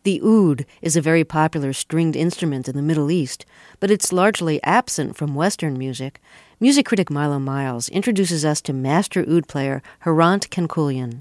The oud is a very popular stringed instrument in the Middle East, but it's largely absent from Western music. Music critic Milo Miles introduces us to master oud player Hrant Kenkulian.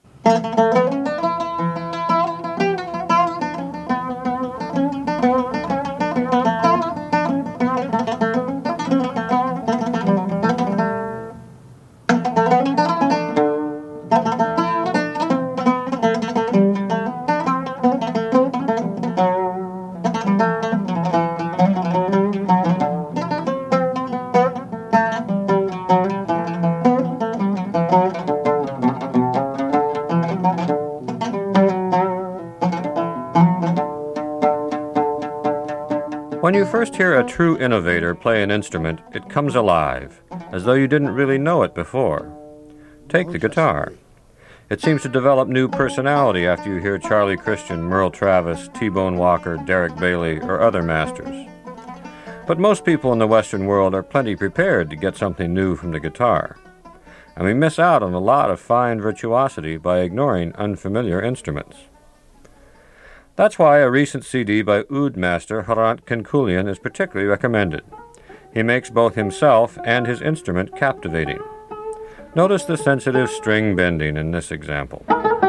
When you first hear a true innovator play an instrument, it comes alive, as though you didn't really know it before. Take the guitar. It seems to develop new personality after you hear Charlie Christian, Merle Travis, T-Bone Walker, Derek Bailey, or other masters. But most people in the Western world are plenty prepared to get something new from the guitar, and we miss out on a lot of fine virtuosity by ignoring unfamiliar instruments. That's why a recent CD by oud master Hrant Kenkulian is particularly recommended. He makes both himself and his instrument captivating. Notice the sensitive string bending in this example.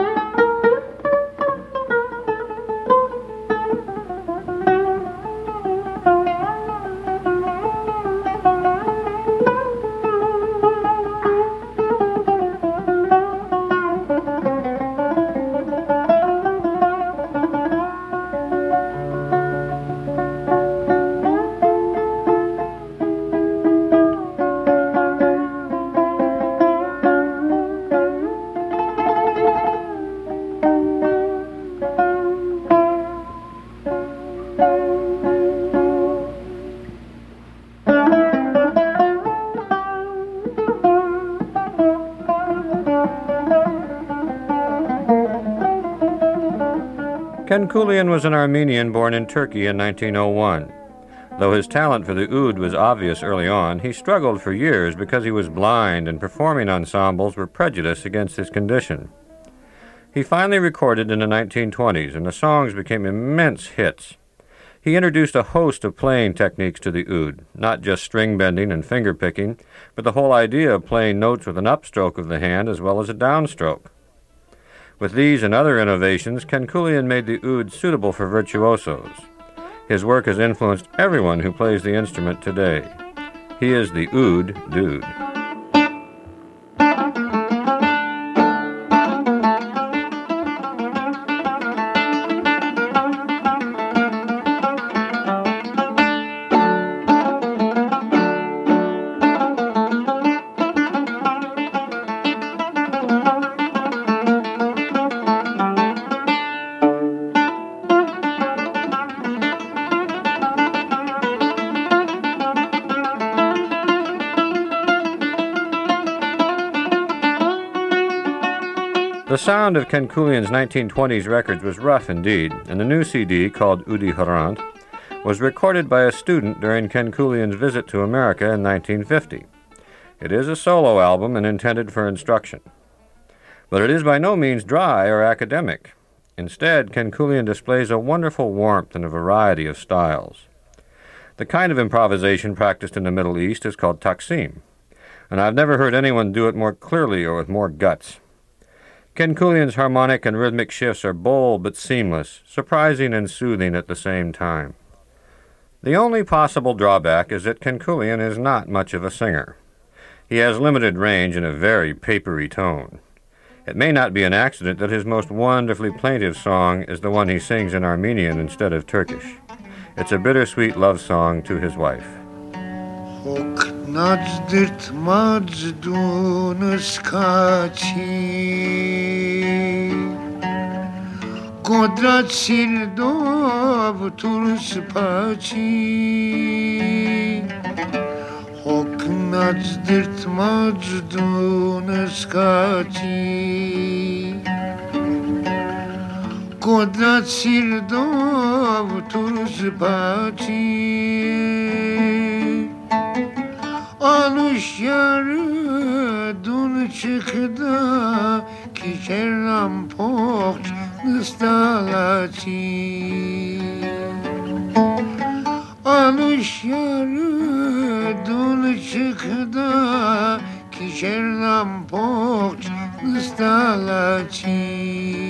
Kenkulian was an Armenian born in Turkey in 1901. Though his talent for the oud was obvious early on, he struggled for years because he was blind and performing ensembles were prejudiced against his condition. He finally recorded in the 1920s, and the songs became immense hits. He introduced a host of playing techniques to the oud, not just string bending and finger picking, but the whole idea of playing notes with an upstroke of the hand as well as a downstroke. With these and other innovations, Kenkulian made the oud suitable for virtuosos. His work has influenced everyone who plays the instrument today. He is the oud dude. The sound of Kenkulian's 1920s records was rough indeed, and the new CD, called Oudi Hrant, was recorded by a student during Kenkulian's visit to America in 1950. It is a solo album and intended for instruction. But it is by no means dry or academic. Instead, Kenkulian displays a wonderful warmth and a variety of styles. The kind of improvisation practiced in the Middle East is called taksim, and I've never heard anyone do it more clearly or with more guts. Kenkulian's harmonic and rhythmic shifts are bold but seamless, surprising and soothing at the same time. The only possible drawback is that Kenkulian is not much of a singer. He has limited range and a very papery tone. It may not be an accident that his most wonderfully plaintive song is the one he sings in Armenian instead of Turkish. It's a bittersweet love song to his wife. Nacdirt macdunus kaçi Kodrat sirdov turus paçi Hok nacdirt macdunus kaçi Kodrat sirdov turus paçi Alış yarı dun çıkda Kiçeram poğç stalaci alış yarı dun çıkdı kişernam poç stalaci.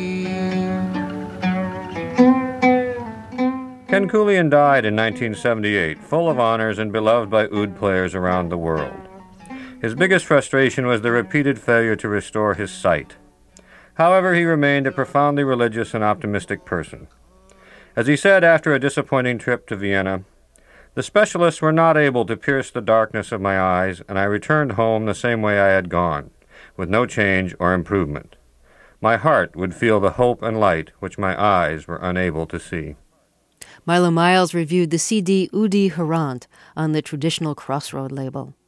Ken Coolian died in 1978, full of honors and beloved by oud players around the world. His biggest frustration was the repeated failure to restore his sight. However, he remained a profoundly religious and optimistic person. As he said after a disappointing trip to Vienna, "The specialists were not able to pierce the darkness of my eyes, and I returned home the same way I had gone, with no change or improvement. My heart would feel the hope and light which my eyes were unable to see." Milo Miles reviewed the CD Udi Harant on the Traditional Crossroad label.